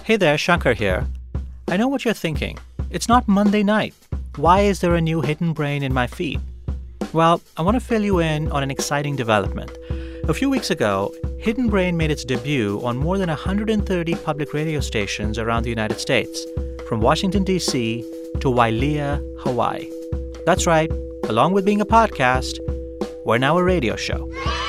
Hey there, Shankar here. I know what you're thinking. It's not Monday night. Why is there a new Hidden Brain in my feed? Well, I want to fill you in on an exciting development. A few weeks ago, Hidden Brain made its debut on more than 130 public radio stations around the United States, from Washington, D.C. to Wailea, Hawaii. That's right. Along with being a podcast, we're now a radio show.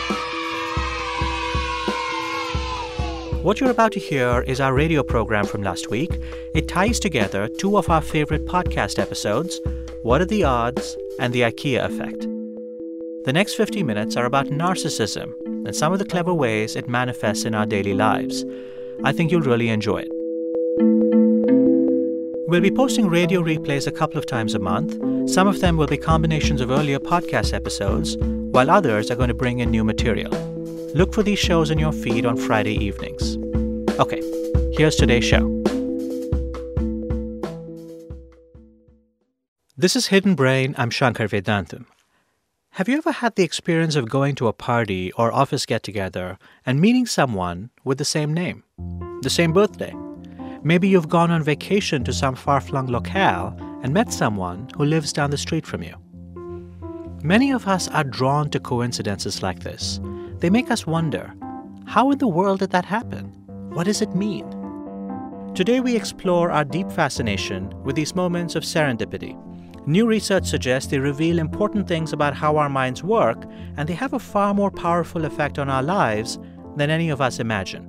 What you're about to hear is our radio program from last week. It ties together two of our favorite podcast episodes, What Are the Odds and The IKEA Effect. The next 50 minutes are about narcissism and some of the clever ways it manifests in our daily lives. I think you'll really enjoy it. We'll be posting radio replays a couple of times a month. Some of them will be combinations of earlier podcast episodes, while others are going to bring in new material. Look for these shows in your feed on Friday evenings. Okay, here's today's show. This is Hidden Brain. I'm Shankar Vedantam. Have you ever had the experience of going to a party or office get-together and meeting someone with the same name, the same birthday? Maybe you've gone on vacation to some far-flung locale and met someone who lives down the street from you. Many of us are drawn to coincidences like this. They make us wonder, how in the world did that happen? What does it mean? Today we explore our deep fascination with these moments of serendipity. New research suggests they reveal important things about how our minds work, and they have a far more powerful effect on our lives than any of us imagine.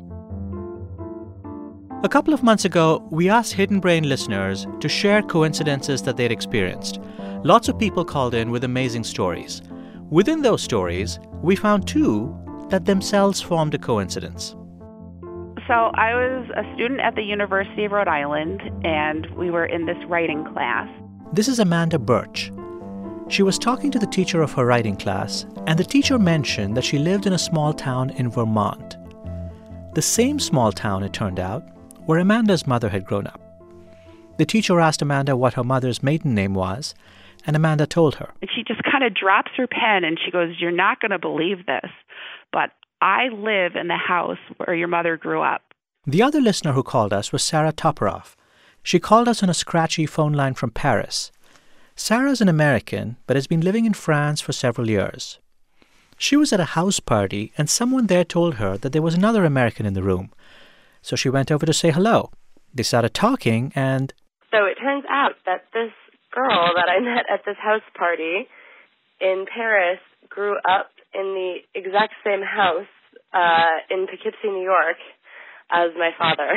A couple of months ago, we asked Hidden Brain listeners to share coincidences that they'd experienced. Lots of people called in with amazing stories. Within those stories, we found two that themselves formed a coincidence. So I was a student at the University of Rhode Island, and we were in this writing class. This is Amanda Birch. She was talking to the teacher of her writing class, and the teacher mentioned that she lived in a small town in Vermont. The same small town, it turned out, where Amanda's mother had grown up. The teacher asked Amanda what her mother's maiden name was, and Amanda told her. She just kind of drops her pen and she goes, "You're not going to believe this, but I live in the house where your mother grew up." The other listener who called us was Sarah Toporoff. She called us on a scratchy phone line from Paris. Sarah's an American, but has been living in France for several years. She was at a house party, and someone there told her that there was another American in the room. So she went over to say hello. They started talking, and... So it turns out that this girl that I met at this house party in Paris grew up in the exact same house in Poughkeepsie, New York, as my father.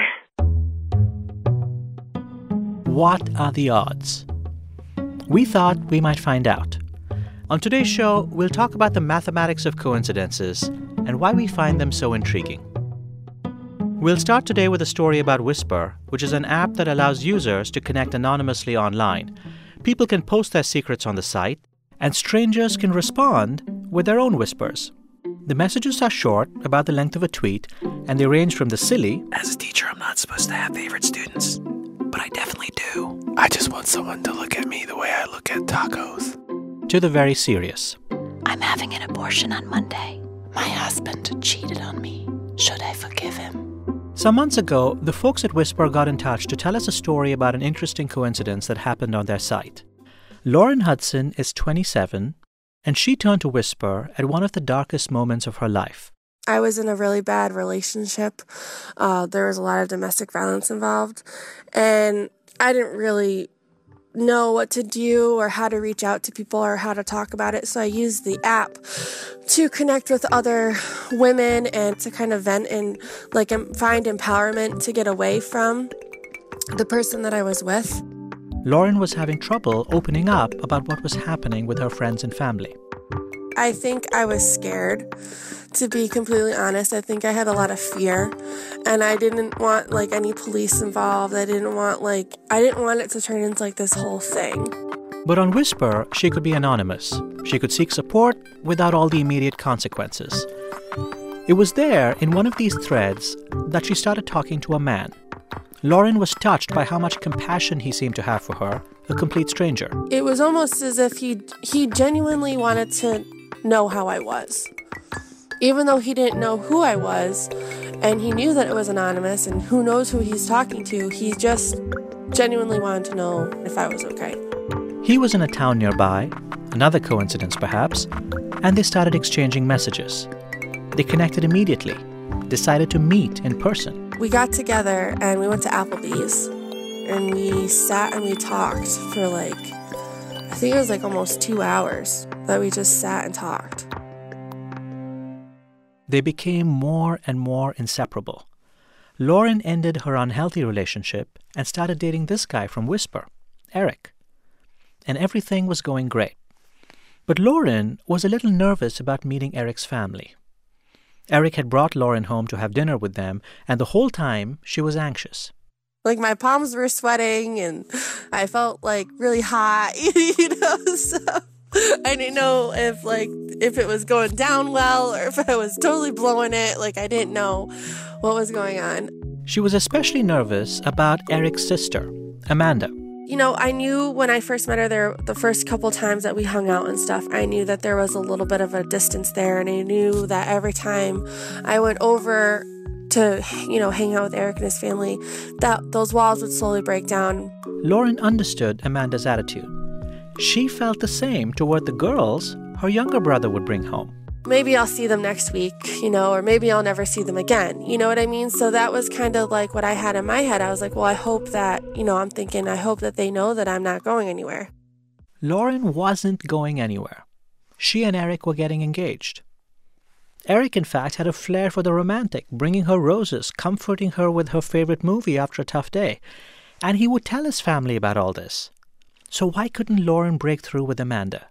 What are the odds? We thought we might find out. On today's show, we'll talk about the mathematics of coincidences and why we find them so intriguing. We'll start today with a story about Whisper, which is an app that allows users to connect anonymously online. People can post their secrets on the site, and strangers can respond with their own whispers. The messages are short, about the length of a tweet, and they range from the silly, "As a teacher, I'm not supposed to have favorite students, but I definitely do. I just want someone to look at me the way I look at tacos," to the very serious. "I'm having an abortion on Monday. My husband cheated on me. Should I forgive him?" Some months ago, the folks at Whisper got in touch to tell us a story about an interesting coincidence that happened on their site. Lauren Hudson is 27, and she turned to Whisper at one of the darkest moments of her life. I was in a really bad relationship. There was a lot of domestic violence involved, and I didn't really know what to do or how to reach out to people or how to talk about it. So I used the app to connect with other women and to kind of vent and find empowerment to get away from the person that I was with. Lauren was having trouble opening up about what was happening with her friends and family. I think I was scared, to be completely honest. I think I had a lot of fear, and I didn't want any police involved. I didn't want it to turn into this whole thing. But on Whisper, she could be anonymous. She could seek support without all the immediate consequences. It was there in one of these threads that she started talking to a man. Lauren was touched by how much compassion he seemed to have for her, a complete stranger. It was almost as if he genuinely wanted to know how I was. Even though he didn't know who I was, And he knew that it was anonymous, and who knows who he's talking to. He just genuinely wanted to know if I was okay. He was in a town nearby, another coincidence perhaps, and they started exchanging messages. They connected immediately, decided to meet in person. We got together and we went to Applebee's, and we sat and we talked for I think it was almost 2 hours that we just sat and talked. They became more and more inseparable. Lauren ended her unhealthy relationship and started dating this guy from Whisper, Eric. And everything was going great. But Lauren was a little nervous about meeting Eric's family. Eric had brought Lauren home to have dinner with them, and the whole time she was anxious. My palms were sweating, and I felt really hot, so I didn't know if it was going down well or if I was totally blowing it. I didn't know what was going on. She was especially nervous about Eric's sister, Amanda. I knew when I first met her there, the first couple times that we hung out and stuff, I knew that there was a little bit of a distance there. And I knew that every time I went over to, hang out with Eric and his family, that those walls would slowly break down. Lauren understood Amanda's attitude. She felt the same toward the girls her younger brother would bring home. Maybe I'll see them next week, or maybe I'll never see them again. You know what I mean? So that was kind of what I had in my head. I was well, I hope that, I'm thinking, I hope that they know that I'm not going anywhere. Lauren wasn't going anywhere. She and Eric were getting engaged. Eric, in fact, had a flair for the romantic, bringing her roses, comforting her with her favorite movie after a tough day. And he would tell his family about all this. So why couldn't Lauren break through with Amanda?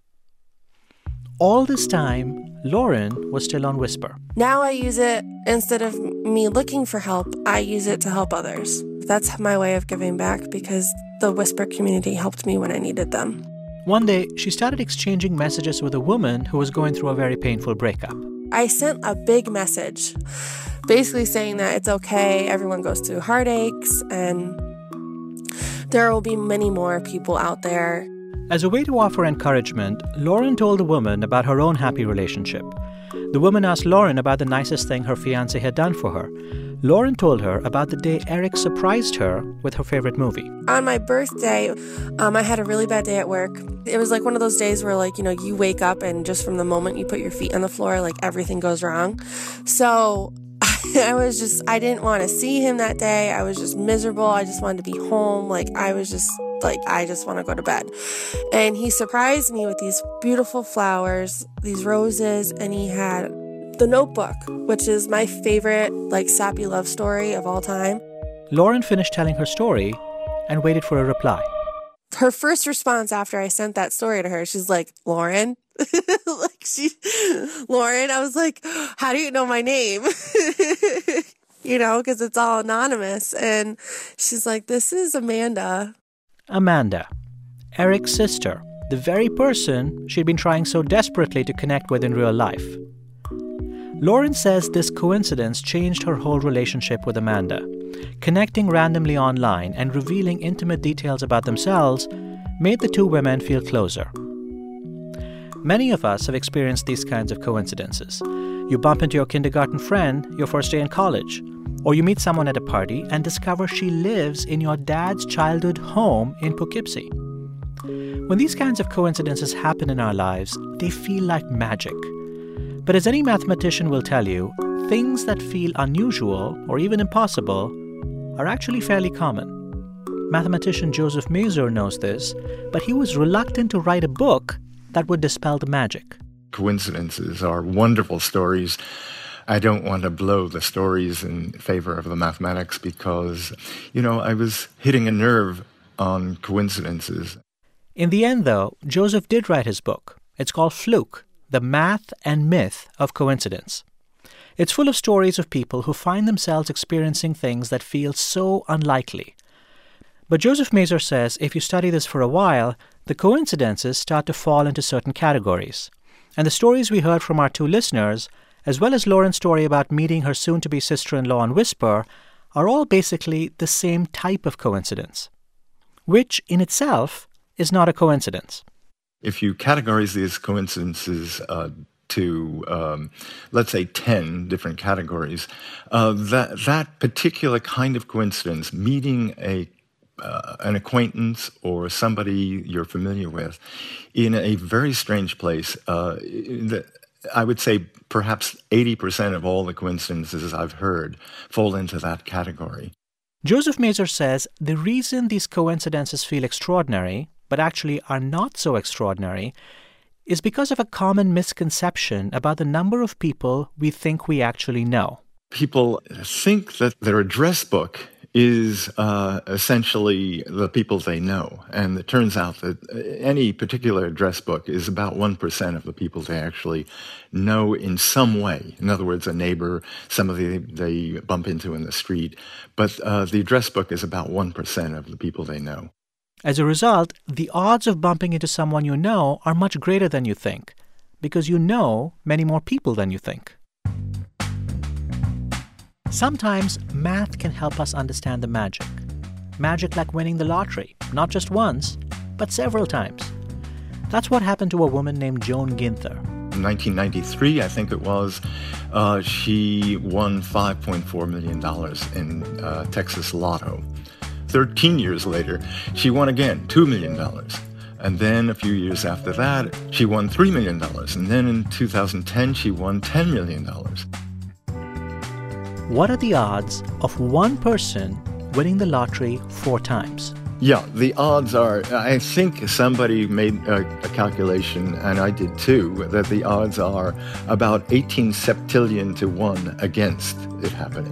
All this time, Lauren was still on Whisper. Now I use it, instead of me looking for help, I use it to help others. That's my way of giving back, because the Whisper community helped me when I needed them. One day, she started exchanging messages with a woman who was going through a very painful breakup. I sent a big message, basically saying that it's okay, everyone goes through heartaches, and there will be many more people out there. As a way to offer encouragement, Lauren told the woman about her own happy relationship. The woman asked Lauren about the nicest thing her fiancé had done for her. Lauren told her about the day Eric surprised her with her favorite movie. On my birthday, I had a really bad day at work. It was one of those days where, you wake up and just from the moment you put your feet on the floor, everything goes wrong. So I didn't want to see him that day. I was just miserable. I just wanted to be home. I just want to go to bed. And he surprised me with these beautiful flowers, these roses, and he had The Notebook, which is my favorite, sappy love story of all time. Lauren finished telling her story and waited for a reply. Her first response after I sent that story to her, she's like, Lauren? Lauren, I was like, how do you know my name? Because it's all anonymous. And she's like, this is Amanda. Amanda, Eric's sister, the very person she'd been trying so desperately to connect with in real life. Lauren says this coincidence changed her whole relationship with Amanda. Connecting randomly online and revealing intimate details about themselves made the two women feel closer. Many of us have experienced these kinds of coincidences. You bump into your kindergarten friend your first day in college, or you meet someone at a party and discover she lives in your dad's childhood home in Poughkeepsie. When these kinds of coincidences happen in our lives, they feel like magic. But as any mathematician will tell you, things that feel unusual or even impossible are actually fairly common. Mathematician Joseph Mazur knows this, but he was reluctant to write a book that would dispel the magic. Coincidences are wonderful stories. I don't want to blow the stories in favor of the mathematics because, I was hitting a nerve on coincidences. In the end, though, Joseph did write his book. It's called Fluke, The Math and Myth of Coincidence. It's full of stories of people who find themselves experiencing things that feel so unlikely. But Joseph Mazur says if you study this for a while, the coincidences start to fall into certain categories. And the stories we heard from our two listeners, as well as Lauren's story about meeting her soon-to-be sister-in-law on Whisper, are all basically the same type of coincidence, which in itself is not a coincidence. If you categorize these coincidences to, let's say, 10 different categories, that particular kind of coincidence, meeting an acquaintance or somebody you're familiar with in a very strange place, I would say perhaps 80% of all the coincidences I've heard fall into that category. Joseph Mazur says the reason these coincidences feel extraordinary, but actually are not so extraordinary, is because of a common misconception about the number of people we think we actually know. People think that their address book is essentially the people they know. And it turns out that any particular address book is about 1% of the people they actually know in some way. In other words, a neighbor, somebody they bump into in the street. But the address book is about 1% of the people they know. As a result, the odds of bumping into someone you know are much greater than you think, because you know many more people than you think. Sometimes math can help us understand the magic. Magic like winning the lottery, not just once, but several times. That's what happened to a woman named Joan Ginther. In 1993, I think it was, she won $5.4 million in Texas Lotto. 13 years later, she won again $2 million. And then a few years after that, she won $3 million. And then in 2010, she won $10 million. What are the odds of one person winning the lottery 4 times? Yeah, the odds are, I think somebody made a calculation, and I did too, that the odds are about 18 septillion to 1 against it happening.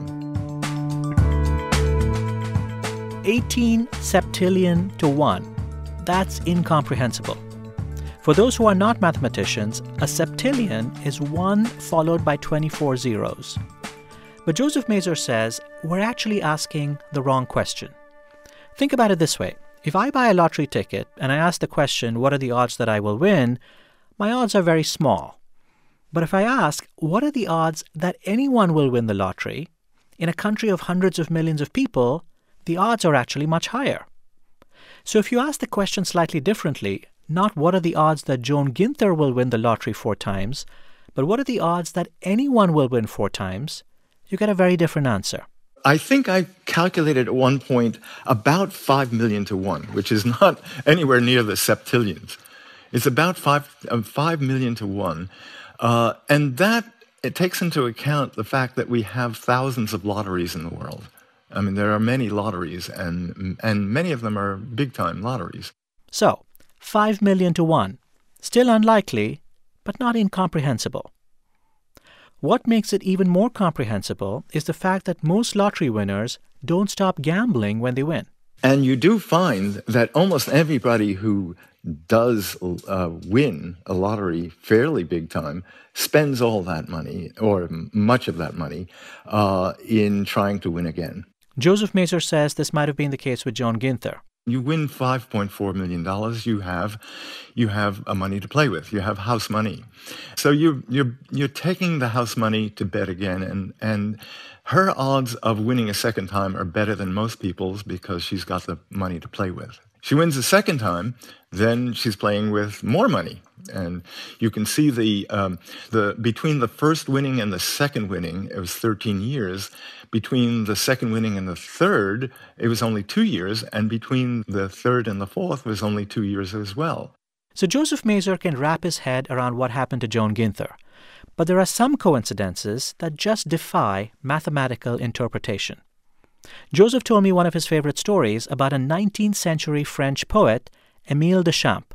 18 septillion to 1. That's incomprehensible. For those who are not mathematicians, a septillion is 1 followed by 24 zeros. But Joseph Mazur says we're actually asking the wrong question. Think about it this way. If I buy a lottery ticket and I ask the question, what are the odds that I will win, my odds are very small. But if I ask, what are the odds that anyone will win the lottery, in a country of hundreds of millions of people, the odds are actually much higher. So if you ask the question slightly differently, not what are the odds that Joan Ginther will win the lottery 4 times, but what are the odds that anyone will win 4 times, you get a very different answer. I think I calculated at one point about 5 million to 1, which is not anywhere near the septillions. It's about 5 million to 1. And that, it takes into account the fact that we have thousands of lotteries in the world. I mean, there are many lotteries, and many of them are big-time lotteries. So, 5 million to 1. Still unlikely, but not incomprehensible. What makes it even more comprehensible is the fact that most lottery winners don't stop gambling when they win. And you do find that almost everybody who does win a lottery fairly big time spends all that money, or much of that money, in trying to win again. Joseph Mazur says this might have been the case with Joan Ginther. You win $5.4 million, you have money to play with. You have house money. So you're taking the house money to bet again, and her odds of winning a second time are better than most people's because she's got the money to play with. She wins a second time, then she's playing with more money. And you can see the between the first winning and the second winning, it was 13 years. Between the second winning and the third, it was only 2 years. And between the third and the fourth was only 2 years as well. So Joseph Mazur can wrap his head around what happened to Joan Ginther. But there are some coincidences that just defy mathematical interpretation. Joseph told me one of his favorite stories about a 19th century French poet, Émile Deschamps.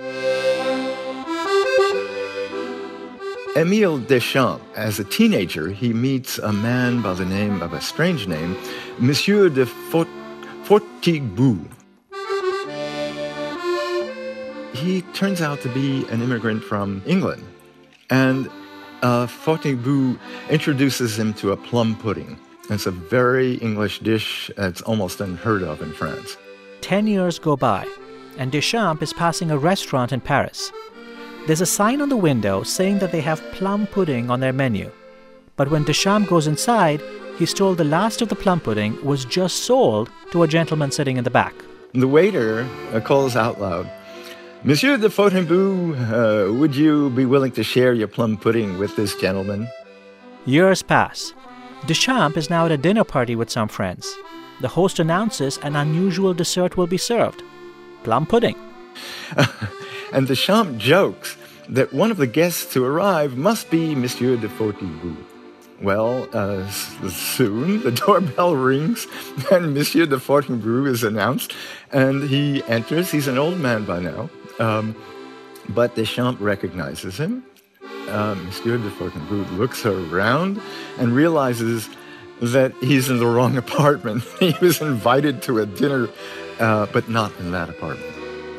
Émile Deschamps, as a teenager, he meets a man by the name of a strange name, Monsieur de Fortiguebou. He turns out to be an immigrant from England, and Fortiguebou introduces him to a plum pudding. It's a very English dish that's almost unheard of in France. 10 years go by, and Deschamps is passing a restaurant in Paris. There's a sign on the window saying that they have plum pudding on their menu. But when Deschamps goes inside, he's told the last of the plum pudding was just sold to a gentleman sitting in the back. The waiter calls out loud, Monsieur de Fontainebleau, would you be willing to share your plum pudding with this gentleman? Years pass. Deschamps is now at a dinner party with some friends. The host announces an unusual dessert will be served: plum pudding. And Deschamps jokes that one of the guests to arrive must be Monsieur de Fontainebleau. Well, soon the doorbell rings and Monsieur de Fontainebleau is announced, and he enters. He's an old man by now, but Deschamps recognizes him. Monsieur de Fontainebleau looks around and realizes that he's in the wrong apartment. He was invited to a dinner, but not in that apartment.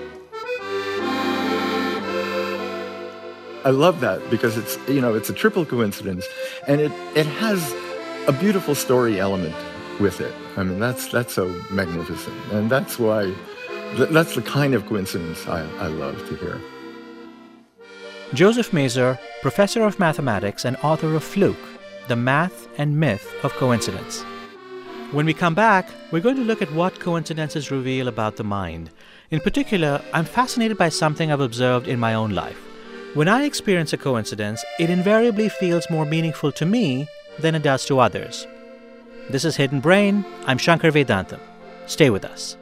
I love that because it's a triple coincidence, and it has a beautiful story element with it. I mean, that's so magnificent, and that's why that's the kind of coincidence I love to hear. Joseph Mazur, professor of mathematics and author of Fluke, The Math and Myth of Coincidence. When we come back, we're going to look at what coincidences reveal about the mind. In particular, I'm fascinated by something I've observed in my own life. When I experience a coincidence, it invariably feels more meaningful to me than it does to others. This is Hidden Brain. I'm Shankar Vedantam. Stay with us.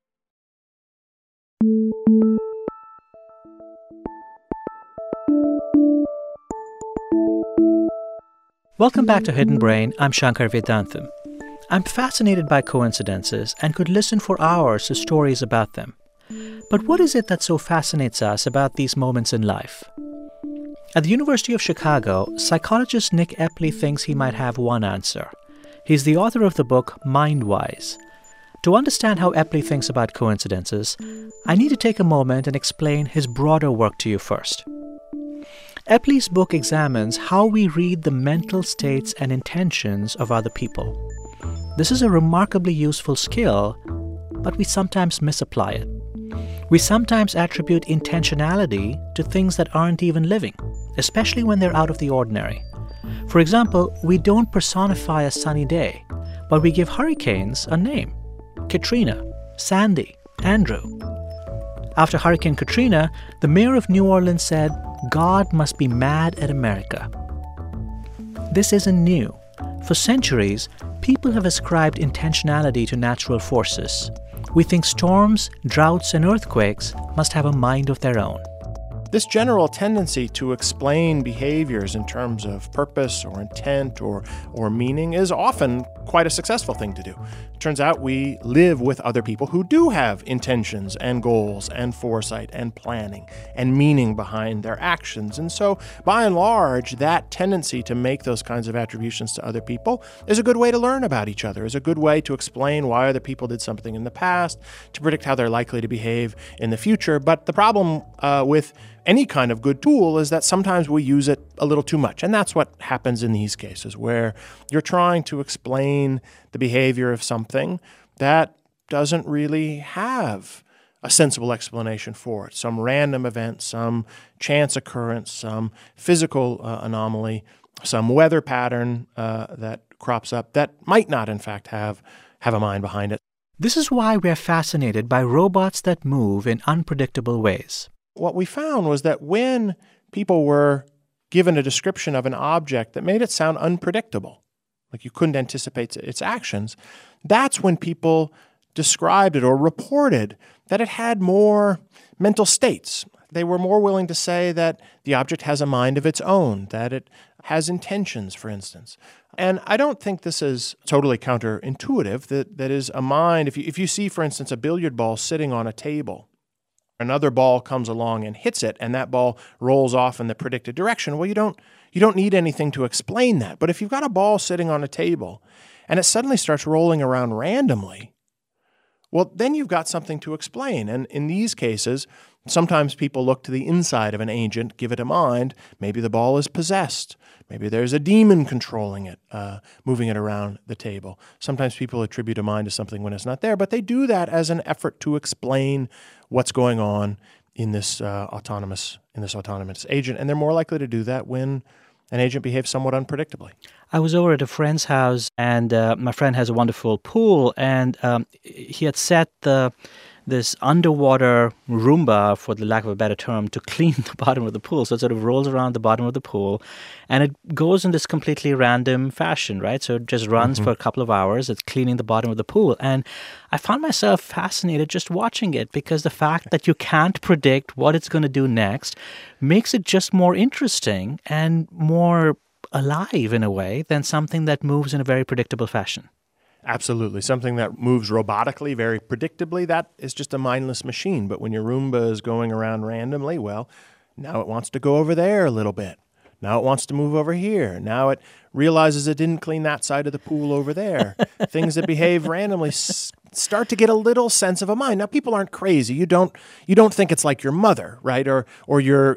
Welcome back to Hidden Brain. I'm Shankar Vedantam. I'm fascinated by coincidences and could listen for hours to stories about them. But what is it that so fascinates us about these moments in life? At the University of Chicago, psychologist Nick Epley thinks he might have one answer. He's the author of the book Mindwise. To understand how Epley thinks about coincidences, I need to take a moment and explain his broader work to you first. Epley's book examines how we read the mental states and intentions of other people. This is a remarkably useful skill, but we sometimes misapply it. We sometimes attribute intentionality to things that aren't even living, especially when they're out of the ordinary. For example, we don't personify a sunny day, but we give hurricanes a name: Katrina, Sandy, Andrew. After Hurricane Katrina, the mayor of New Orleans said, "God must be mad at America." This isn't new. For centuries, people have ascribed intentionality to natural forces. We think storms, droughts, and earthquakes must have a mind of their own. This general tendency to explain behaviors in terms of purpose or intent or meaning is often quite a successful thing to do. It turns out we live with other people who do have intentions and goals and foresight and planning and meaning behind their actions. And so, by and large, that tendency to make those kinds of attributions to other people is a good way to learn about each other, is a good way to explain why other people did something in the past, to predict how they're likely to behave in the future. But the problem with any kind of good tool is that sometimes we use it a little too much. And that's what happens in these cases, where you're trying to explain the behavior of something that doesn't really have a sensible explanation for it. Some random event, some chance occurrence, some physical anomaly, some weather pattern that crops up that might not, in fact, have a mind behind it. This is why we're fascinated by robots that move in unpredictable ways. What we found was that when people were given a description of an object that made it sound unpredictable, like you couldn't anticipate its actions, that's when people described it or reported that it had more mental states. They were more willing to say that the object has a mind of its own, that it has intentions, for instance. And I don't think this is totally counterintuitive, that is a mind. If you see, for instance, a billiard ball sitting on a table, another ball comes along and hits it, and that ball rolls off in the predicted direction, well, you don't need anything to explain that. But if you've got a ball sitting on a table and it suddenly starts rolling around randomly, well, then you've got something to explain. And in these cases, sometimes people look to the inside of an agent, give it a mind. Maybe the ball is possessed. Maybe there's a demon controlling it, moving it around the table. Sometimes people attribute a mind to something when it's not there, but they do that as an effort to explain what's going on in this autonomous agent. And they're more likely to do that when an agent behaves somewhat unpredictably. I was over at a friend's house, and my friend has a wonderful pool, and he had set the this underwater Roomba, for the lack of a better term, to clean the bottom of the pool. So it sort of rolls around the bottom of the pool, and it goes in this completely random fashion, right? So it just runs for a couple of hours. It's cleaning the bottom of the pool. And I found myself fascinated just watching it, because the fact that you can't predict what it's going to do next makes it just more interesting and more alive in a way than something that moves in a very predictable fashion. Absolutely. Something that moves robotically, very predictably, that is just a mindless machine. But when your Roomba is going around randomly, well, now it wants to go over there a little bit. Now it wants to move over here. Now it realizes it didn't clean that side of the pool over there. Things that behave randomly start to get a little sense of a mind. Now, people aren't crazy. You don't think it's like your mother, right, or your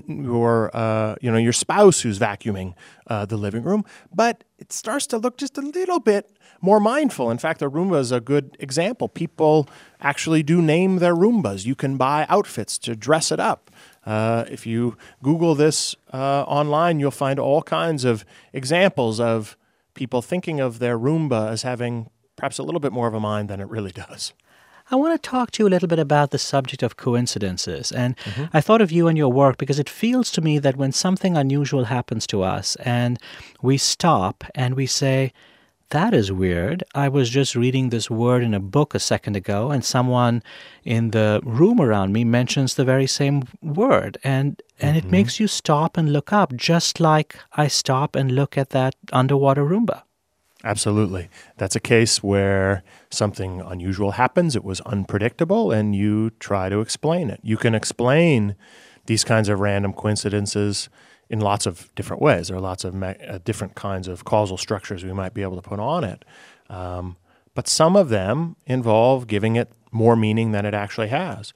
spouse who's vacuuming the living room. But it starts to look just a little bit more mindful. In fact, a Roomba is a good example. People actually do name their Roombas. You can buy outfits to dress it up. If you Google this online, you'll find all kinds of examples of people thinking of their Roomba as having perhaps a little bit more of a mind than it really does. I want to talk to you a little bit about the subject of coincidences. And I thought of you and your work because it feels to me that when something unusual happens to us and we stop and we say, that is weird. I was just reading this word in a book a second ago, and someone in the room around me mentions the very same word. And it makes you stop and look up, just like I stop and look at that underwater Roomba. Absolutely. That's a case where something unusual happens. It was unpredictable, and you try to explain it. You can explain these kinds of random coincidences in lots of different ways. There are lots of different kinds of causal structures we might be able to put on it. But some of them involve giving it more meaning than it actually has.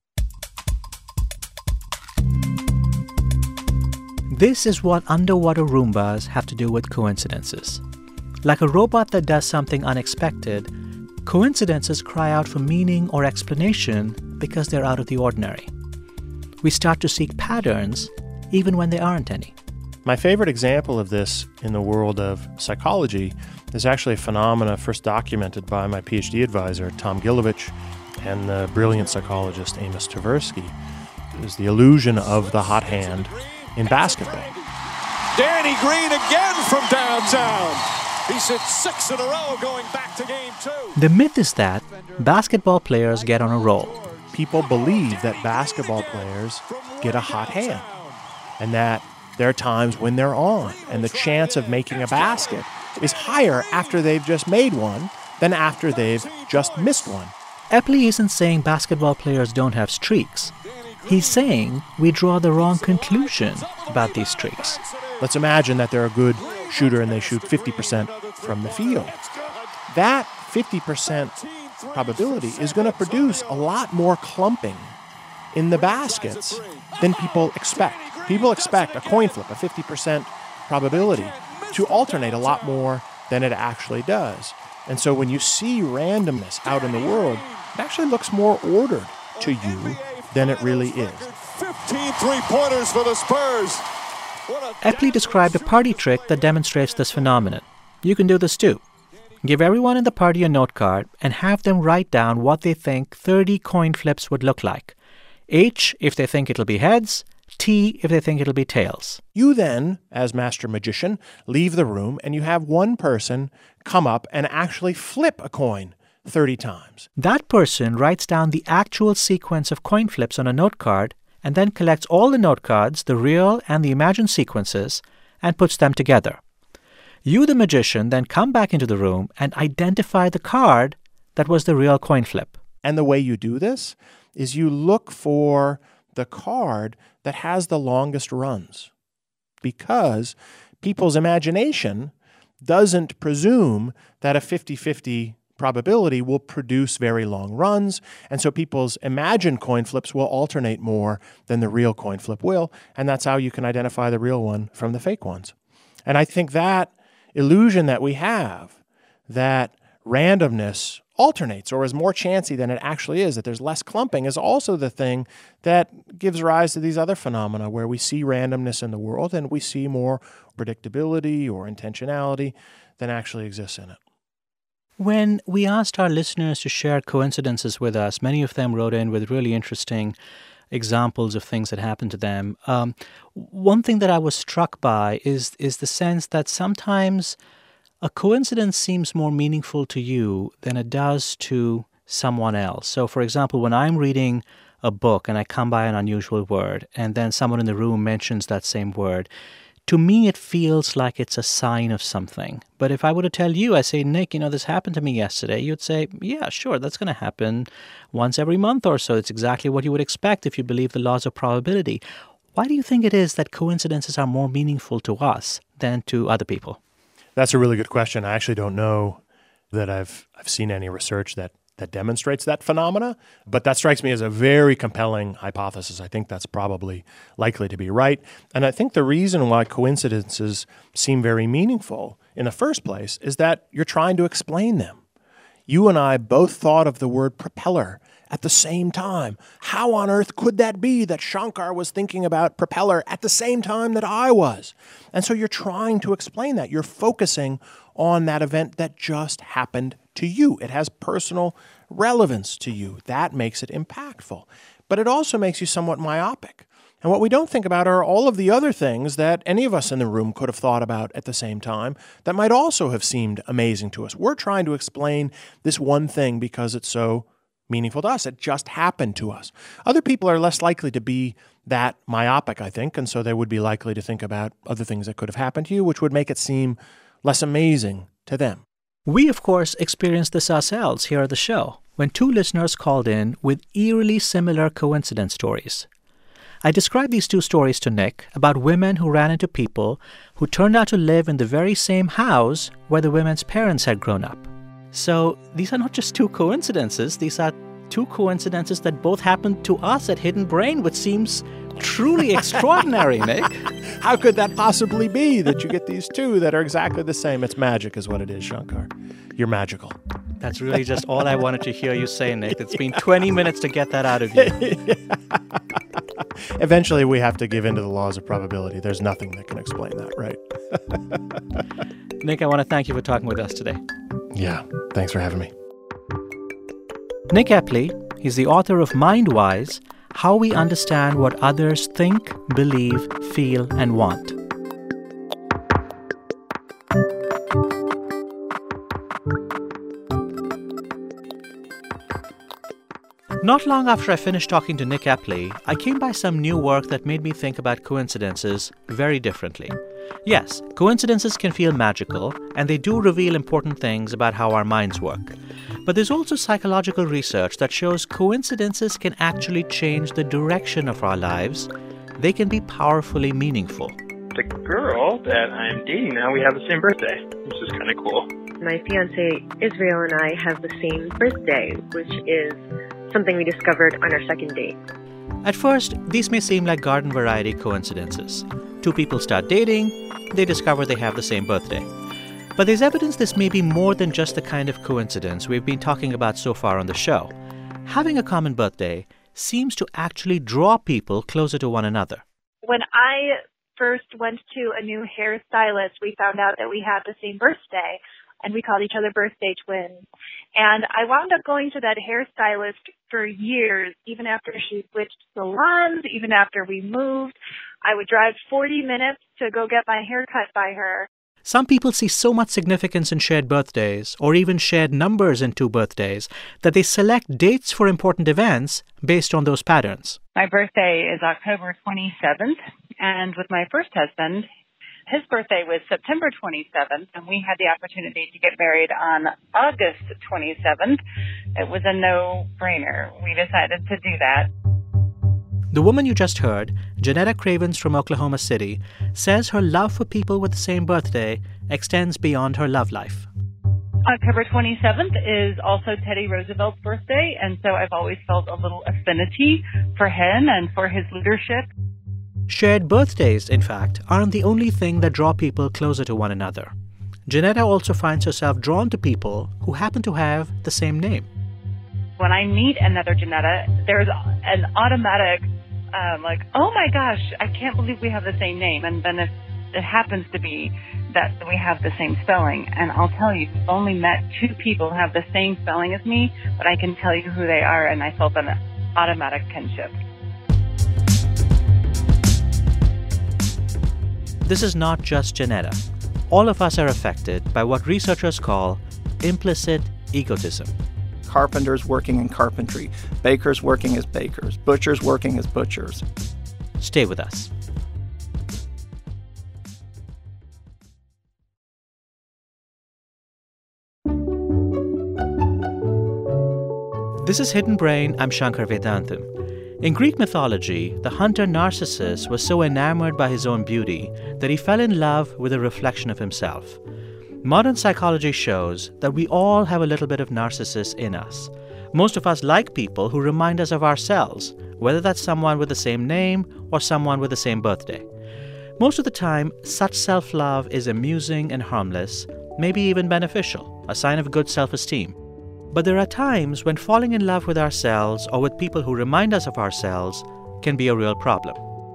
This is what underwater Roombas have to do with coincidences. Like a robot that does something unexpected, coincidences cry out for meaning or explanation because they're out of the ordinary. We start to seek patterns even when there aren't any. My favorite example of this in the world of psychology is actually a phenomena first documented by my PhD advisor, Tom Gilovich, and the brilliant psychologist Amos Tversky. It is the illusion of the hot hand in basketball. Danny Green again from downtown. He's hit 6 in a row going back to game 2. The myth is that basketball players get on a roll. People believe that basketball players get a hot hand, and that there are times when they're on, and the chance of making a basket is higher after they've just made one than after they've just missed one. Epley isn't saying basketball players don't have streaks. He's saying we draw the wrong conclusion about these streaks. Let's imagine that they're a good shooter and they shoot 50% from the field. That 50% probability is going to produce a lot more clumping in the baskets than people expect. People expect a coin flip, a 50% probability, to alternate a lot more than it actually does. And so when you see randomness out in the world, it actually looks more ordered to you than it really is. 15 three-pointers for the Spurs. Epley described a party trick that demonstrates this phenomenon. You can do this too. Give everyone in the party a note card and have them write down what they think 30 coin flips would look like. H if they think it'll be heads, T if they think it'll be tails. You then, as master magician, leave the room and you have one person come up and actually flip a coin 30 times. That person writes down the actual sequence of coin flips on a note card and then collects all the note cards, the real and the imagined sequences, and puts them together. You, the magician, then come back into the room and identify the card that was the real coin flip. And the way you do this is you look for the card that has the longest runs, because people's imagination doesn't presume that a 50-50 probability will produce very long runs, and so people's imagined coin flips will alternate more than the real coin flip will, and that's how you can identify the real one from the fake ones. And I think that illusion that we have, that randomness alternates or is more chancy than it actually is, that there's less clumping, is also the thing that gives rise to these other phenomena where we see randomness in the world and we see more predictability or intentionality than actually exists in it. When we asked our listeners to share coincidences with us, many of them wrote in with really interesting examples of things that happened to them. One thing that I was struck by is the sense that sometimes a coincidence seems more meaningful to you than it does to someone else. So, for example, when I'm reading a book and I come by an unusual word, and then someone in the room mentions that same word, to me, it feels like it's a sign of something. But if I were to tell you, I say, Nick, this happened to me yesterday, you'd say, yeah, sure, that's going to happen once every month or so. It's exactly what you would expect if you believe the laws of probability. Why do you think it is that coincidences are more meaningful to us than to other people? That's a really good question. I actually don't know that I've seen any research that demonstrates that phenomena, but that strikes me as a very compelling hypothesis. I think that's probably likely to be right. And I think the reason why coincidences seem very meaningful in the first place is that you're trying to explain them. You and I both thought of the word propeller at the same time. How on earth could that be that Shankar was thinking about propeller at the same time that I was? And so you're trying to explain that. You're focusing on that event that just happened to you. It has personal relevance to you. That makes it impactful. But it also makes you somewhat myopic. And what we don't think about are all of the other things that any of us in the room could have thought about at the same time that might also have seemed amazing to us. We're trying to explain this one thing because it's so meaningful to us. It just happened to us. Other people are less likely to be that myopic, I think, and so they would be likely to think about other things that could have happened to you, which would make it seem less amazing to them. We, of course, experienced this ourselves here at the show when two listeners called in with eerily similar coincidence stories. I described these two stories to Nick about women who ran into people who turned out to live in the very same house where the women's parents had grown up. So these are not just two coincidences, these are two coincidences that both happened to us at Hidden Brain, which seems truly extraordinary, Nick. How could that possibly be that you get these two that are exactly the same? It's magic is what it is, Shankar. You're magical. That's really just all I wanted to hear you say, Nick. It's been 20 minutes to get that out of you. Eventually, we have to give in to the laws of probability. There's nothing that can explain that, right? Nick, I want to thank you for talking with us today. Yeah, thanks for having me. Nick Epley, he's the author of Mindwise, How We Understand What Others Think, Believe, Feel, and Want. Not long after I finished talking to Nick Epley, I came by some new work that made me think about coincidences very differently. Yes, coincidences can feel magical, and they do reveal important things about how our minds work. But there's also psychological research that shows coincidences can actually change the direction of our lives. They can be powerfully meaningful. The girl that I'm dating now, we have the same birthday, which is kind of cool. My fiance Israel and I have the same birthday, which is something we discovered on our second date. At first, these may seem like garden variety coincidences. Two people start dating, they discover they have the same birthday. But there's evidence this may be more than just the kind of coincidence we've been talking about so far on the show. Having a common birthday seems to actually draw people closer to one another. When I first went to a new hairstylist, we found out that we had the same birthday, and we called each other birthday twins. And I wound up going to that hairstylist for years, even after she switched salons, even after we moved. I would drive 40 minutes to go get my hair cut by her. Some people see so much significance in shared birthdays, or even shared numbers in two birthdays, that they select dates for important events based on those patterns. My birthday is October 27th, and with my first husband, his birthday was September 27th, and we had the opportunity to get married on August 27th. It was a no-brainer. We decided to do that. The woman you just heard, Janetta Cravens from Oklahoma City, says her love for people with the same birthday extends beyond her love life. October 27th is also Teddy Roosevelt's birthday, and so I've always felt a little affinity for him and for his leadership. Shared birthdays, in fact, aren't the only thing that draw people closer to one another. Janetta also finds herself drawn to people who happen to have the same name. When I meet another Janetta, there's an automatic, oh my gosh, I can't believe we have the same name. And then if it happens to be that we have the same spelling. And I'll tell you, I've only met 2 people who have the same spelling as me, but I can tell you who they are, and I felt an automatic kinship. This is not just Janetta. All of us are affected by what researchers call implicit egotism. Carpenters working in carpentry, bakers working as bakers, butchers working as butchers. Stay with us. This is Hidden Brain. I'm Shankar Vedantam. In Greek mythology, the hunter Narcissus was so enamored by his own beauty that he fell in love with a reflection of himself. Modern psychology shows that we all have a little bit of Narcissus in us. Most of us like people who remind us of ourselves, whether that's someone with the same name or someone with the same birthday. Most of the time, such self-love is amusing and harmless, maybe even beneficial, a sign of good self-esteem. But there are times when falling in love with ourselves or with people who remind us of ourselves can be a real problem.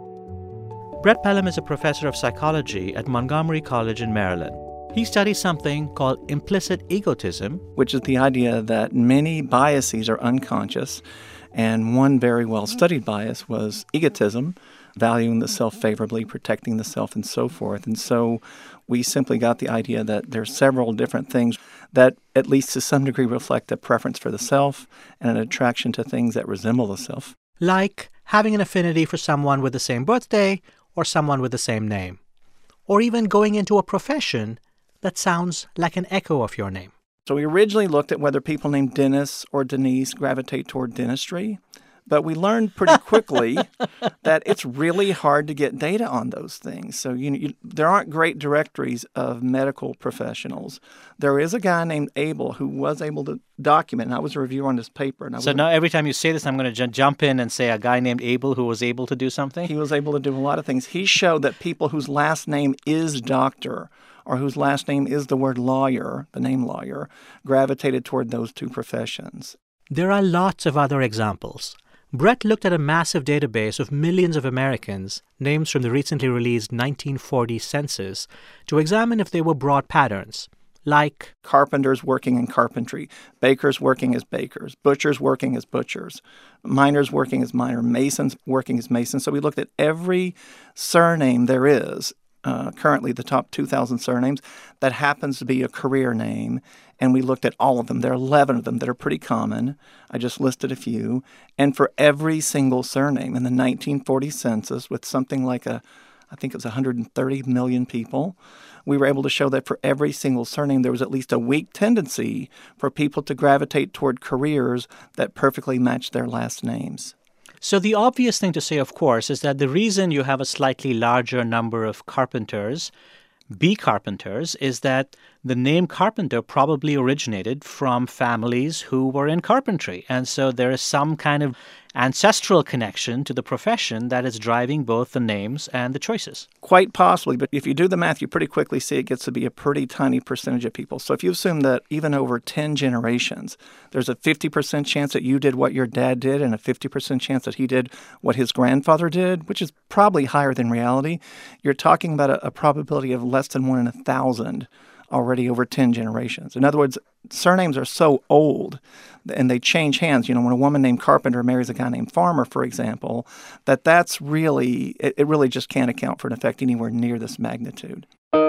Brett Pelham is a professor of psychology at Montgomery College in Maryland. He studies something called implicit egotism, which is the idea that many biases are unconscious, and one very well-studied bias was egotism, valuing the self favorably, protecting the self, and so forth. And so we simply got the idea that there's several different things that, at least to some degree, reflect a preference for the self and an attraction to things that resemble the self. Like having an affinity for someone with the same birthday or someone with the same name. Or even going into a profession that sounds like an echo of your name. So we originally looked at whether people named Dennis or Denise gravitate toward dentistry, but we learned pretty quickly that it's really hard to get data on those things. So there aren't great directories of medical professionals. There is a guy named Abel who was able to document, and I was a reviewer on this paper. So now every time you say this, I'm going to jump in and say a guy named Abel who was able to do something? He was able to do a lot of things. He showed that people whose last name is doctor or whose last name is the word lawyer, the name lawyer, gravitated toward those 2 professions. There are lots of other examples. Brett looked at a massive database of millions of Americans, names from the recently released 1940 census, to examine if there were broad patterns, like carpenters working in carpentry, bakers working as bakers, butchers working as butchers, miners working as miners, masons working as masons. So we looked at every surname there is, currently the top 2,000 surnames, that happens to be a career name. And we looked at all of them. There are 11 of them that are pretty common. I just listed a few. And for every single surname in the 1940 census, with something like I think it was 130 million people, we were able to show that for every single surname, there was at least a weak tendency for people to gravitate toward careers that perfectly matched their last names. So the obvious thing to say, of course, is that the reason you have a slightly larger number of carpenters, bee carpenters, is that the name carpenter probably originated from families who were in carpentry. And so there is some kind of ancestral connection to the profession that is driving both the names and the choices. Quite possibly, but if you do the math, you pretty quickly see it gets to be a pretty tiny percentage of people. So if you assume that even over 10 generations, there's a 50% chance that you did what your dad did and a 50% chance that he did what his grandfather did, which is probably higher than reality, you're talking about a probability of less than 1 in 1,000 already over 10 generations. In other words, surnames are so old and they change hands. You know, when a woman named Carpenter marries a guy named Farmer, for example, that's really, it really just can't account for an effect anywhere near this magnitude.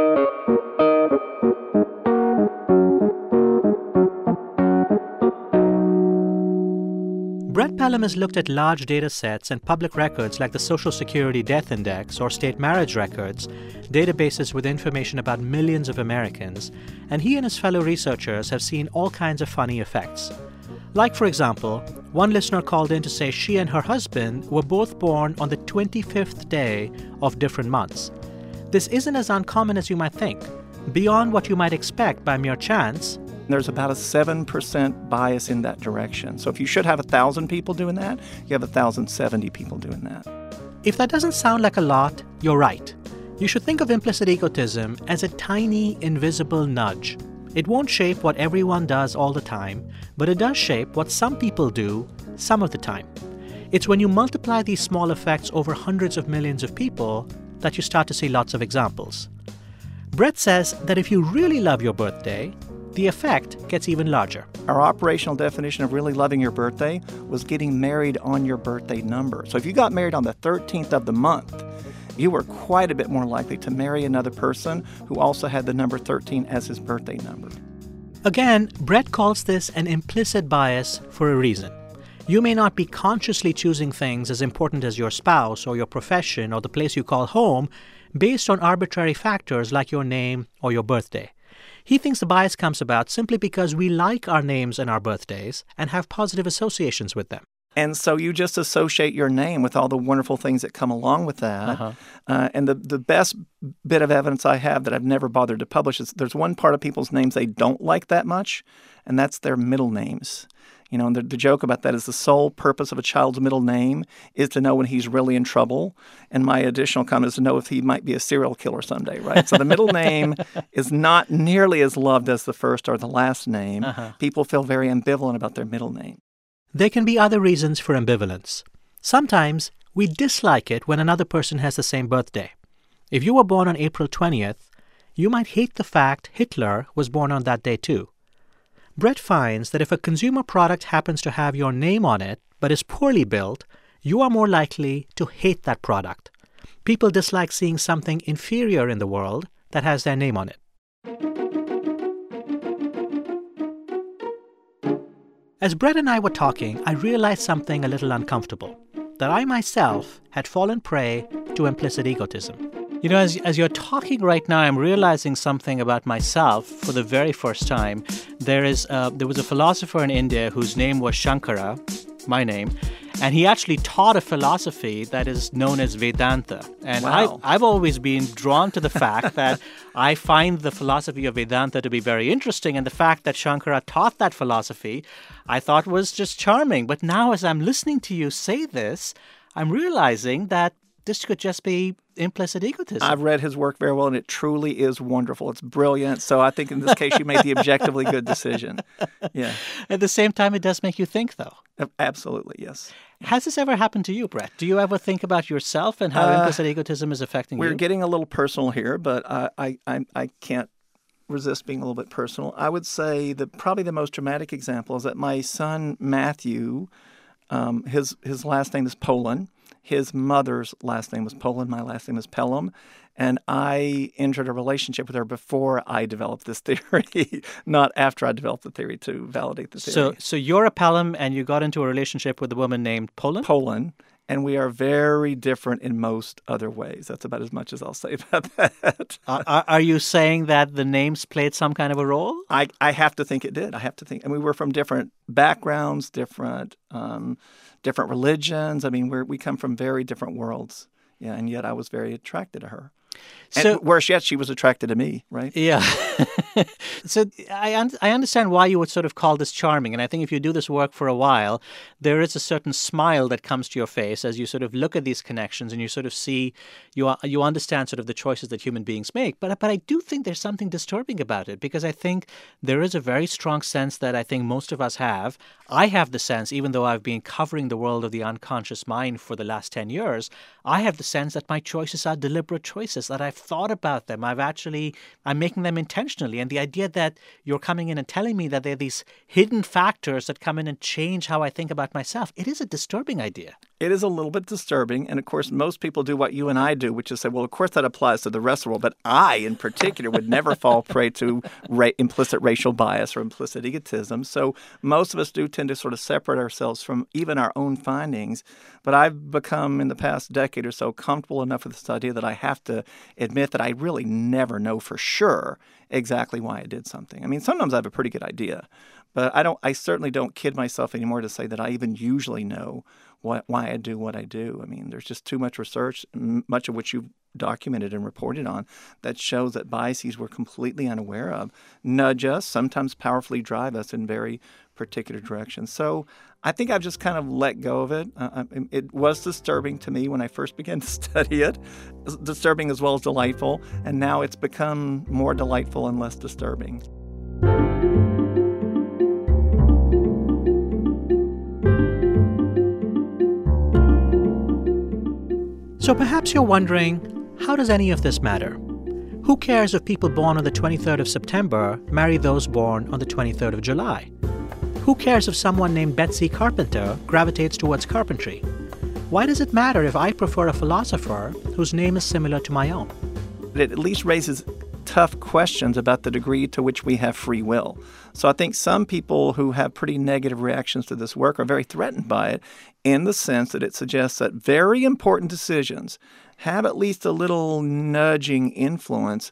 Brett Pelham has looked at large data sets and public records like the Social Security Death Index or state marriage records, databases with information about millions of Americans, and he and his fellow researchers have seen all kinds of funny effects. Like, for example, one listener called in to say she and her husband were both born on the 25th day of different months. This isn't as uncommon as you might think. Beyond what you might expect by mere chance, there's about a 7% bias in that direction. So if you should have 1,000 people doing that, you have 1,070 people doing that. If that doesn't sound like a lot, you're right. You should think of implicit egotism as a tiny, invisible nudge. It won't shape what everyone does all the time, but it does shape what some people do some of the time. It's when you multiply these small effects over hundreds of millions of people that you start to see lots of examples. Brett says that if you really love your birthday, the effect gets even larger. Our operational definition of really loving your birthday was getting married on your birthday number. So if you got married on the 13th of the month, you were quite a bit more likely to marry another person who also had the number 13 as his birthday number. Again, Brett calls this an implicit bias for a reason. You may not be consciously choosing things as important as your spouse or your profession or the place you call home based on arbitrary factors like your name or your birthday. He thinks the bias comes about simply because we like our names and our birthdays and have positive associations with them. And so you just associate your name with all the wonderful things that come along with that. And the best bit of evidence I have that I've never bothered to publish is there's one part of people's names they don't like that much, and that's their middle names. You know, and the joke about that is the sole purpose of a child's middle name is to know when he's really in trouble. And my additional comment is to know if he might be a serial killer someday, right? So the middle name is not nearly as loved as the first or the last name. People feel very ambivalent about their middle name. There can be other reasons for ambivalence. Sometimes we dislike it when another person has the same birthday. If you were born on April 20th, you might hate the fact Hitler was born on that day too. Brett finds that if a consumer product happens to have your name on it but is poorly built, you are more likely to hate that product. People dislike seeing something inferior in the world that has their name on it. As Brett and I were talking, I realized something a little uncomfortable, that I myself had fallen prey to implicit egotism. You know, as you're talking right now, I'm realizing something about myself for the very first time. There was a philosopher in India whose name was Shankara, my name, and he actually taught a philosophy that is known as Vedanta. And Wow. I've always been drawn to the fact that I find the philosophy of Vedanta to be very interesting, and the fact that Shankara taught that philosophy I thought was just charming. But now as I'm listening to you say this, I'm realizing that this could just be implicit egotism. I've read his work very well, and it truly is wonderful. It's brilliant. So I think in this case, you made the objectively good decision. Yeah. At the same time, it does make you think, though. Absolutely, yes. Has this ever happened to you, Brett? Do you ever think about yourself and how implicit egotism is affecting you? We're getting a little personal here, but I can't resist being a little bit personal. I would say that probably the most dramatic example is that my son, Matthew, his last name is Poland. His mother's last name was Poland. My last name is Pelham. And I entered a relationship with her before I developed this theory, not after I developed the theory to validate the theory. So you're a Pelham and you got into a relationship with a woman named Poland? Poland. And we are very different in most other ways. That's about as much as I'll say about that. Are you saying that the names played some kind of a role? I have to think it did. I have to think. And we were from different backgrounds, different religions. I mean, we come from very different worlds. Yeah, and yet I was very attracted to her. So, and whereas yet she was attracted to me, right? Yeah. So I understand why you would sort of call this charming. And I think if you do this work for a while, there is a certain smile that comes to your face as you sort of look at these connections and you sort of see, you understand sort of the choices that human beings make. But I do think there's something disturbing about it, because I think there is a very strong sense that I think most of us have. I have the sense, even though I've been covering the world of the unconscious mind for the last 10 years, I have the sense that my choices are deliberate choices, that I've thought about them. I'm making them intentionally. And the idea that you're coming in and telling me that there are these hidden factors that come in and change how I think about myself, it is a disturbing idea. It is a little bit disturbing. And of course, most people do what you and I do, which is say, well, of course that applies to the rest of the world. But I, in particular, would never fall prey to implicit racial bias or implicit egotism. So most of us do tend to sort of separate ourselves from even our own findings. But I've become, in the past decade or so, comfortable enough with this idea that I have to admit that I really never know for sure exactly why I did something. I mean, sometimes I have a pretty good idea, but I certainly don't kid myself anymore to say that I even usually know why I do what I do. I mean, there's just too much research, much of which you've documented and reported on, that shows that biases we're completely unaware of nudge us, sometimes powerfully drive us in very particular directions. So I think I've just kind of let go of it. It was disturbing to me when I first began to study it, disturbing as well as delightful, and now it's become more delightful and less disturbing. So perhaps you're wondering, how does any of this matter? Who cares if people born on the 23rd of September marry those born on the 23rd of July? Who cares if someone named Betsy Carpenter gravitates towards carpentry? Why does it matter if I prefer a philosopher whose name is similar to my own? It at least raises tough questions about the degree to which we have free will. So I think some people who have pretty negative reactions to this work are very threatened by it in the sense that it suggests that very important decisions have at least a little nudging influence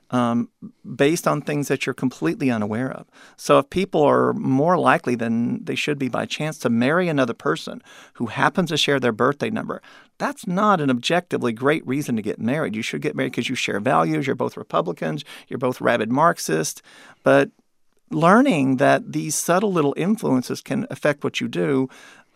based on things that you're completely unaware of. So if people are more likely than they should be by chance to marry another person who happens to share their birthday number, that's not an objectively great reason to get married. You should get married because you share values, you're both Republicans, you're both rabid Marxists. But learning that these subtle little influences can affect what you do,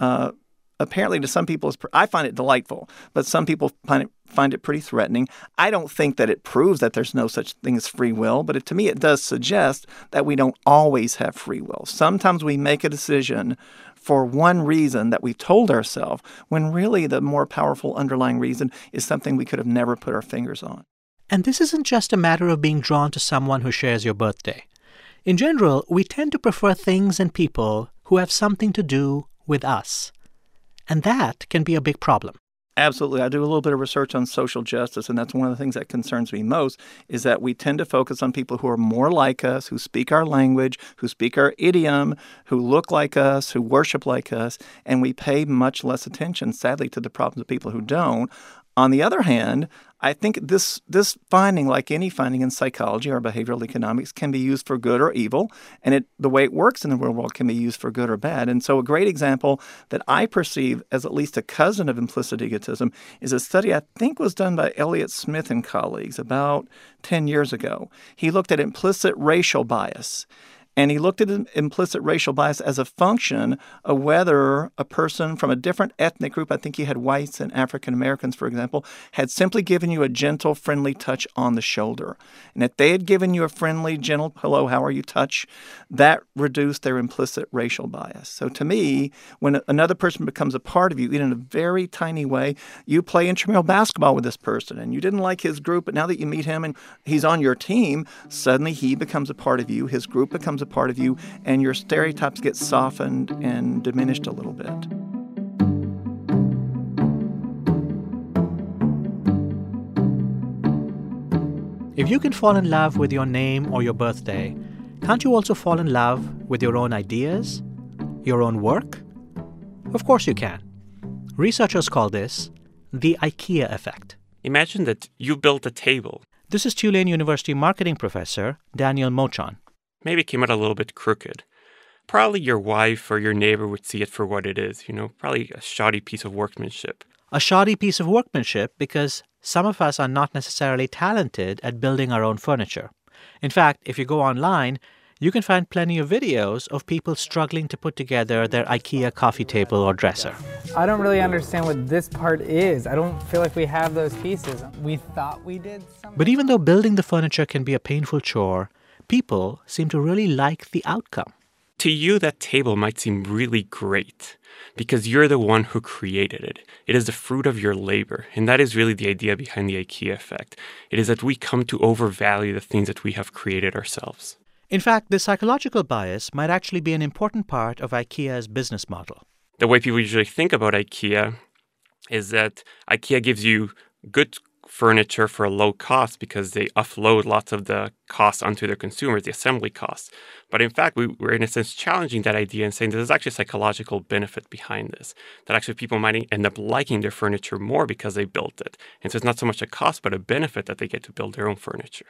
apparently to some people, I find it delightful, but some people find it pretty threatening. I don't think that it proves that there's no such thing as free will, but to me it does suggest that we don't always have free will. Sometimes we make a decision for one reason that we've told ourselves, when really the more powerful underlying reason is something we could have never put our fingers on. And this isn't just a matter of being drawn to someone who shares your birthday. In general, we tend to prefer things and people who have something to do with us. And that can be a big problem. Absolutely. I do a little bit of research on social justice, and that's one of the things that concerns me most, is that we tend to focus on people who are more like us, who speak our language, who speak our idiom, who look like us, who worship like us, and we pay much less attention, sadly, to the problems of people who don't. On the other hand, I think this finding, like any finding in psychology or behavioral economics, can be used for good or evil, and the way it works in the real world can be used for good or bad. And so a great example that I perceive as at least a cousin of implicit egotism is a study I think was done by Elliott Smith and colleagues about 10 years ago. He looked at implicit racial bias. And he looked at implicit racial bias as a function of whether a person from a different ethnic group, I think he had whites and African Americans, for example, had simply given you a gentle, friendly touch on the shoulder. And if they had given you a friendly, gentle, hello, how are you touch, that reduced their implicit racial bias. So to me, when another person becomes a part of you in a very tiny way, you play intramural basketball with this person and you didn't like his group, but now that you meet him and he's on your team, suddenly he becomes a part of you, his group becomes a part of you, and your stereotypes get softened and diminished a little bit. If you can fall in love with your name or your birthday, can't you also fall in love with your own ideas, your own work? Of course you can. Researchers call this the IKEA effect. Imagine that you built a table. This is Tulane University marketing professor Daniel Mochon. Maybe it came out a little bit crooked. Probably your wife or your neighbor would see it for what it is, probably a shoddy piece of workmanship. A shoddy piece of workmanship because some of us are not necessarily talented at building our own furniture. In fact, if you go online, you can find plenty of videos of people struggling to put together their IKEA coffee table or dresser. I don't really understand what this part is. I don't feel like we have those pieces. We thought we did something. But even though building the furniture can be a painful chore, people seem to really like the outcome. To you, that table might seem really great because you're the one who created it. It is the fruit of your labor. And that is really the idea behind the IKEA effect. It is that we come to overvalue the things that we have created ourselves. In fact, this psychological bias might actually be an important part of IKEA's business model. The way people usually think about IKEA is that IKEA gives you good furniture for a low cost because they offload lots of the costs onto their consumers, the assembly costs. But in fact, we're in a sense challenging that idea and saying there's actually a psychological benefit behind this, that actually people might end up liking their furniture more because they built it. And so it's not so much a cost, but a benefit that they get to build their own furniture.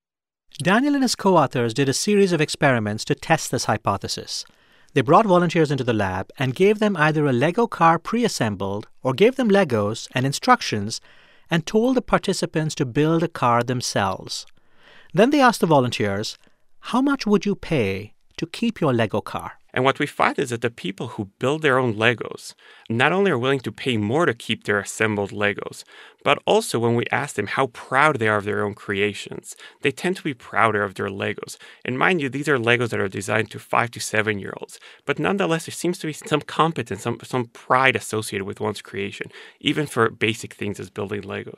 Daniel and his co-authors did a series of experiments to test this hypothesis. They brought volunteers into the lab and gave them either a Lego car pre-assembled or gave them Legos and instructions and told the participants to build a car themselves. Then they asked the volunteers, how much would you pay to keep your Lego car? And what we find is that the people who build their own Legos not only are willing to pay more to keep their assembled Legos, but also when we ask them how proud they are of their own creations, they tend to be prouder of their Legos. And mind you, these are Legos that are designed to 5 to 7-year-olds. But nonetheless, there seems to be some competence, some pride associated with one's creation, even for basic things as building Legos.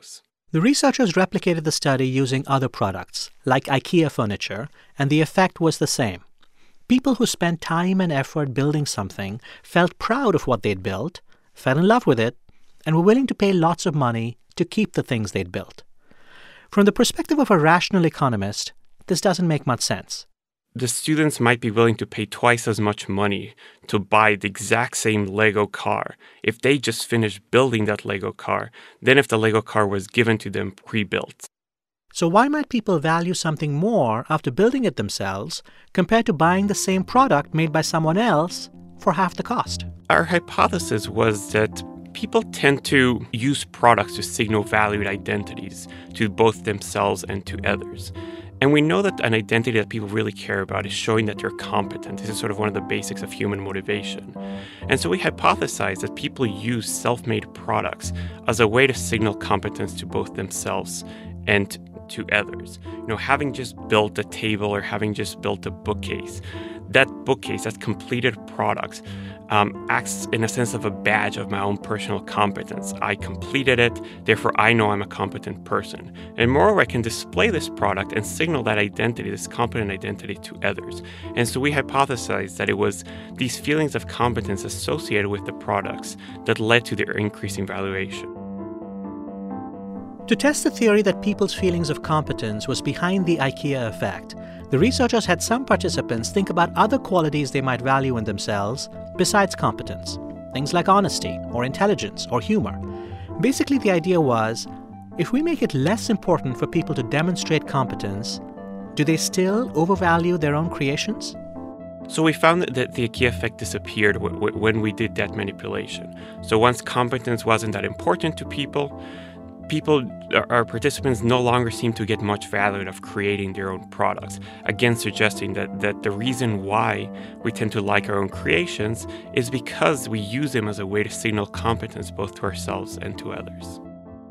The researchers replicated the study using other products, like IKEA furniture, and the effect was the same. People who spent time and effort building something felt proud of what they'd built, fell in love with it, and were willing to pay lots of money to keep the things they'd built. From the perspective of a rational economist, this doesn't make much sense. The students might be willing to pay twice as much money to buy the exact same Lego car if they just finished building that Lego car than if the Lego car was given to them pre-built. So why might people value something more after building it themselves compared to buying the same product made by someone else for half the cost? Our hypothesis was that people tend to use products to signal valued identities to both themselves and to others. And we know that an identity that people really care about is showing that they're competent. This is sort of one of the basics of human motivation. And so we hypothesized that people use self-made products as a way to signal competence to both themselves and to others. Having just built a table or having just built a bookcase, that completed product, acts in a sense of a badge of my own personal competence. I completed it, therefore I know I'm a competent person. And moreover, I can display this product and signal that identity, this competent identity, to others. And so we hypothesized that it was these feelings of competence associated with the products that led to their increasing valuation. To test the theory that people's feelings of competence was behind the IKEA effect, the researchers had some participants think about other qualities they might value in themselves besides competence, things like honesty or intelligence or humor. Basically, the idea was, if we make it less important for people to demonstrate competence, do they still overvalue their own creations? So we found that the IKEA effect disappeared when we did that manipulation. So once competence wasn't that important to people, our participants no longer seem to get much value out of creating their own products, again suggesting that the reason why we tend to like our own creations is because we use them as a way to signal competence both to ourselves and to others.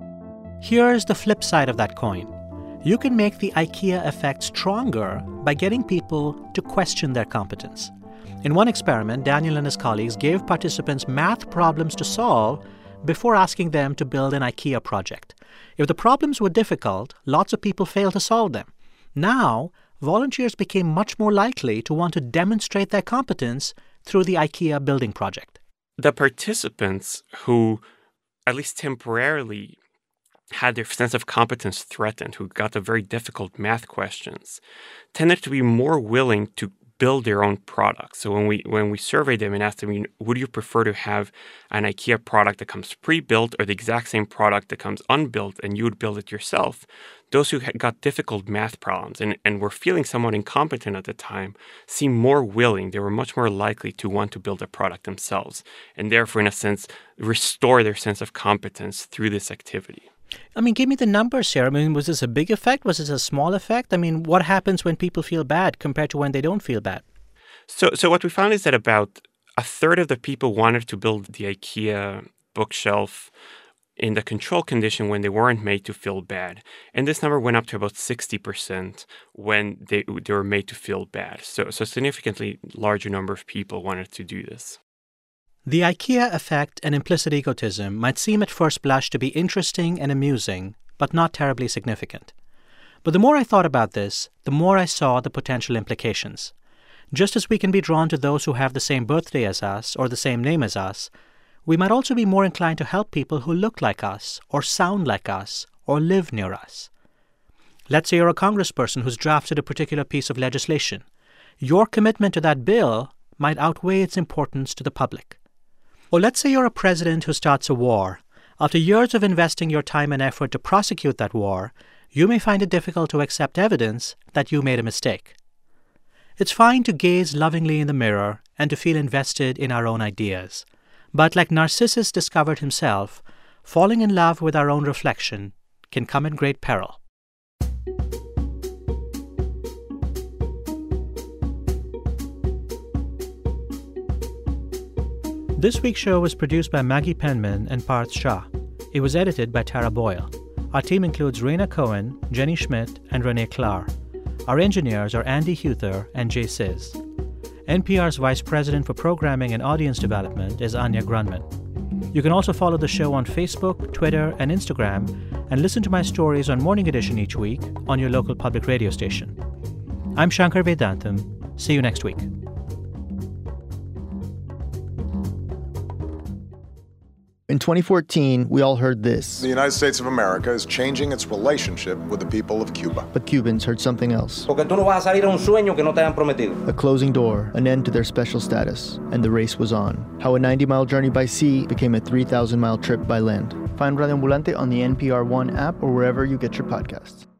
Here's the flip side of that coin. You can make the IKEA effect stronger by getting people to question their competence. In one experiment, Daniel and his colleagues gave participants math problems to solve before asking them to build an IKEA project. If the problems were difficult, lots of people failed to solve them. Now, volunteers became much more likely to want to demonstrate their competence through the IKEA building project. The participants who, at least temporarily, had their sense of competence threatened, who got the very difficult math questions, tended to be more willing to build their own products. So when we surveyed them and asked them, would you prefer to have an IKEA product that comes pre-built or the exact same product that comes unbuilt and you would build it yourself, those who got difficult math problems and were feeling somewhat incompetent at the time seemed more willing. They were much more likely to want to build a product themselves and therefore, in a sense, restore their sense of competence through this activity. Give me the numbers here. Was this a big effect? Was this a small effect? What happens when people feel bad compared to when they don't feel bad? So what we found is that about a third of the people wanted to build the IKEA bookshelf in the control condition when they weren't made to feel bad. And this number went up to about 60% when they were made to feel bad. So a significantly larger number of people wanted to do this. The IKEA effect and implicit egotism might seem at first blush to be interesting and amusing, but not terribly significant. But the more I thought about this, the more I saw the potential implications. Just as we can be drawn to those who have the same birthday as us or the same name as us, we might also be more inclined to help people who look like us or sound like us or live near us. Let's say you're a congressperson who's drafted a particular piece of legislation. Your commitment to that bill might outweigh its importance to the public. Or let's say you're a president who starts a war. After years of investing your time and effort to prosecute that war, you may find it difficult to accept evidence that you made a mistake. It's fine to gaze lovingly in the mirror and to feel invested in our own ideas. But like Narcissus discovered himself, falling in love with our own reflection can come at great peril. This week's show was produced by Maggie Penman and Parth Shah. It was edited by Tara Boyle. Our team includes Raina Cohen, Jenny Schmidt, and Renee Klar. Our engineers are Andy Huther and Jay Sizz. NPR's Vice President for Programming and Audience Development is Anya Grunman. You can also follow the show on Facebook, Twitter, and Instagram and listen to my stories on Morning Edition each week on your local public radio station. I'm Shankar Vedantam. See you next week. In 2014, we all heard this. The United States of America is changing its relationship with the people of Cuba. But Cubans heard something else. Porque tú no vas a salir a un sueño que no te han prometido. A closing door, an end to their special status, and the race was on. How a 90-mile journey by sea became a 3,000-mile trip by land. Find Radio Ambulante on the NPR One app or wherever you get your podcasts.